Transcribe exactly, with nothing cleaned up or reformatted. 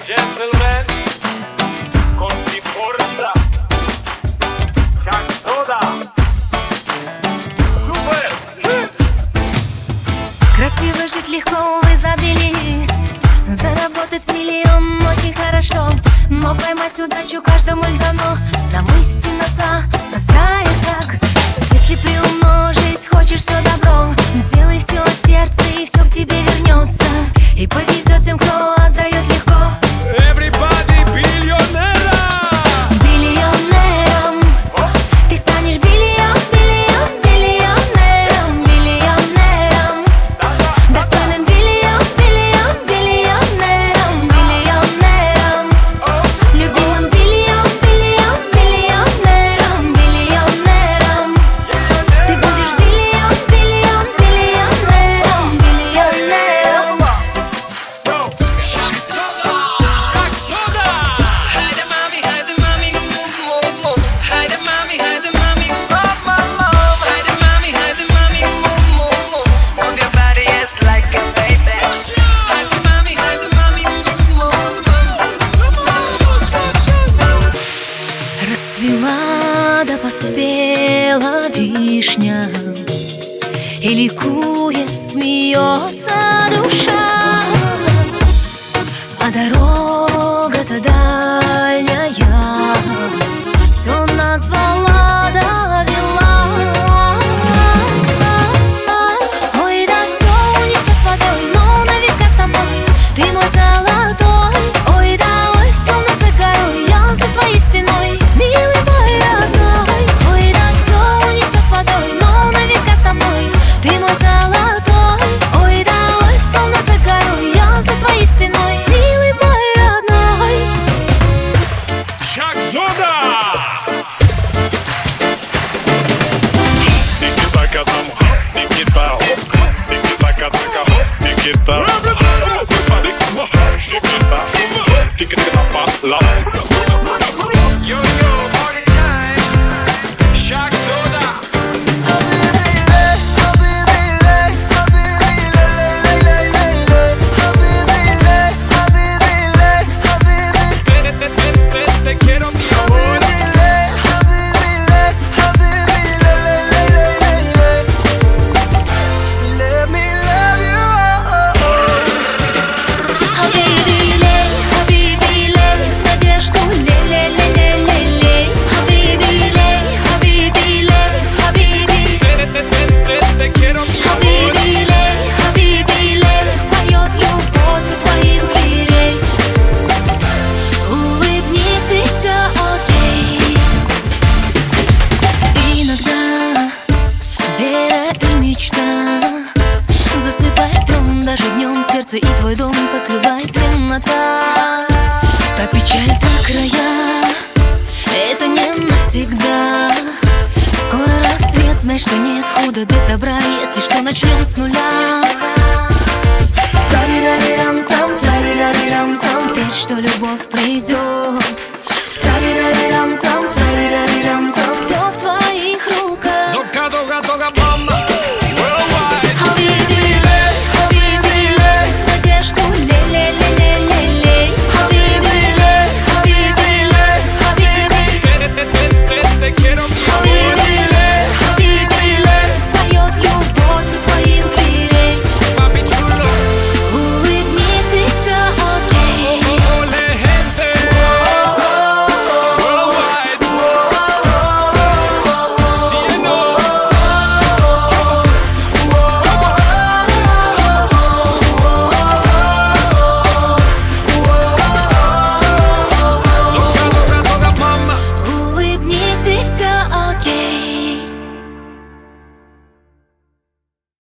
gentlemen, con sti forza, Chuck Soda, супер! Красиво жить легко в изобилии, заработать миллион очень хорошо, но поймать удачу каждому дано. Нам истина та, простая так, что если приумножить хочешь все добро, делай все от сердца и все к тебе вернется. И повезет тем, кто отдает легко. Everybody биллионера! Биллионером ты станешь, биллион, биллион, биллионером, биллионером, достойным биллион, биллион, биллионером, биллионером, любимым биллион, биллион, биллионером, биллионером. Ты будешь биллион, биллион, биллионером, биллионером. Chuck Soda! Chuck Soda! Haydi mami, haydi mami, move, move, move. Haydi mami, haydi mami, move, move, move. Haydi mami, haydi mami, move, move, move. Move your body, yes, like a baby. Haydi mami, haydi mami, move, move, move. Расцвела да поспела вишня, и ликует, смеется душа, а дорога-то дальняя все назвала, довела. Ой, да все унесет водой, но на века со мной ты мой золотой. Ой, да, ой, словно за горой, я за твоей спиной, милый мой родной. Ой, да, все унесет водой, но на века со мной ты мой золотой. Ой, да, ой, словно за горой, я за твоей спиной, милый мой родной. Chuck Soda! Тики-така там, тики-та, тики-така-така, тики-та. Тики-та, тики-та-па-ла. Yo, yo, party time. Chuck Soda. Te quiero, mi amor. Хабиби, лей, хабиби, лей, в надежду, лей-лей-лей-лей-лей-лей. Хабиби, лей, хабиби, лей, хабиби. Te quiero, mi amor. Хабиби, лей, хабиби, лей, поет любовь у твоих дверей. Улыбнись, и все окей. Иногда вера и мечта засыпает сном, даже днем сердце и твой дом покрывает темнота. Та печаль за края, это не навсегда. Скоро рассвет, знай, что нет худа без добра, если что, начнем с нуля. Тарирарирам-та.